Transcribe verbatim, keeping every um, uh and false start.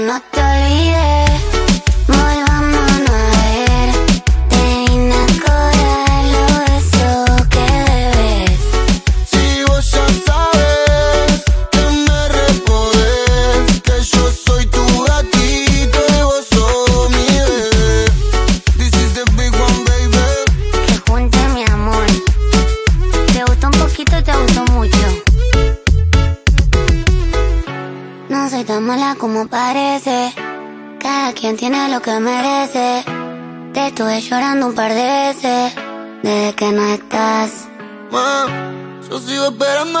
No te olvides, volvámonos a ver. Te vine a cobrar los besos que debes. Si vos ya sabes que me repodés, que yo soy tu gatito y vos sos mi bebé. This is the big one, baby. Que junte mi amor. Te gustó un poquito, te gustó mucho. No soy tan mala como parece. Cada quien tiene lo que merece. Te estuve llorando un par de veces desde que no estás. Ma, yo sigo esperando